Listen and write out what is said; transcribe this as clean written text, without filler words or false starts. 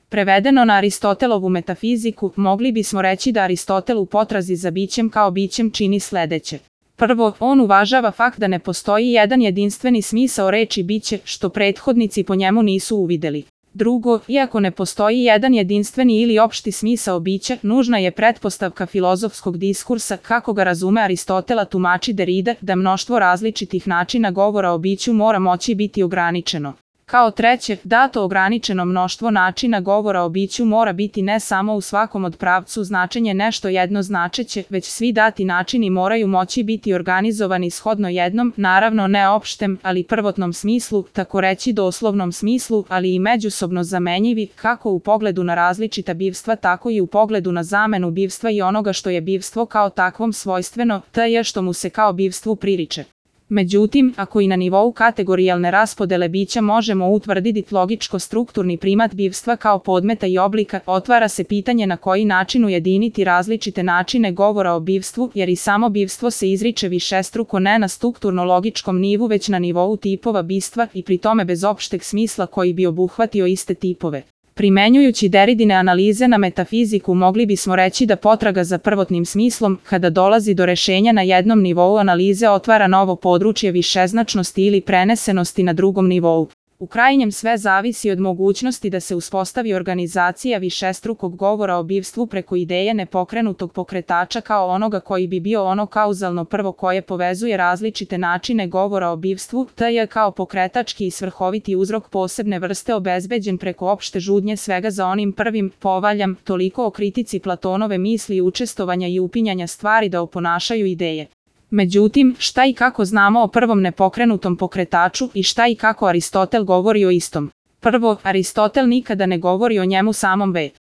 Prevedeno na Aristotelovu metafiziku, mogli bismo reći da Aristotel u potrazi za bićem kao bićem čini sledeće. Prvo, on uvažava fakt da ne postoji jedan jedinstveni smisao reči biće, što prethodnici po njemu nisu uvideli. Drugo, iako ne postoji jedan jedinstveni ili opšti smisao bića, nužna je pretpostavka filozofskog diskursa, kako ga razume Aristotela tumači Derrida, da mnoštvo različitih načina govora o biću mora moći biti ograničeno. Kao treće, dato ograničeno mnoštvo načina govora o biću mora biti ne samo u svakom od pravcu značenje nešto jednoznačeće, već svi dati načini moraju moći biti organizovani shodno jednom, naravno ne opštem, ali prvotnom smislu, tako reći doslovnom smislu, ali i međusobno zamenjivi, kako u pogledu na različita bivstva, tako i u pogledu na zamenu bivstva i onoga što je bivstvo kao takvom svojstveno, te što mu se kao bivstvu pririče. Međutim, ako i na nivou kategorijalne raspodele bića možemo utvrditi logičko-strukturni primat bivstva kao podmeta i oblika, otvara se pitanje na koji način ujediniti različite načine govora o bivstvu, jer i samo bivstvo se izriče višestruko ne na strukturno-logičkom nivu već na nivou tipova bistva i pri tome bez opšteg smisla koji bi obuhvatio iste tipove. Primenjujući Derridine analize na metafiziku mogli bismo reći da potraga za prvotnim smislom, kada dolazi do rešenja na jednom nivou analize otvara novo područje višeznačnosti ili prenesenosti na drugom nivou. U krajnjem sve zavisi od mogućnosti da se uspostavi organizacija višestrukog govora o bivstvu preko ideje nepokrenutog pokretača kao onoga koji bi bio ono kauzalno prvo koje povezuje različite načine govora o bivstvu, te je kao pokretački i svrhoviti uzrok posebne vrste obezbeđen preko opšte žudnje svega za onim prvim, povaljam, toliko o kritici Platonove misli i učestovanja i upinjanja stvari da oponašaju ideje. Međutim, šta i kako znamo o prvom nepokrenutom pokretaču i šta i kako Aristotel govori o istom? Prvo, Aristotel nikada ne govori o njemu samom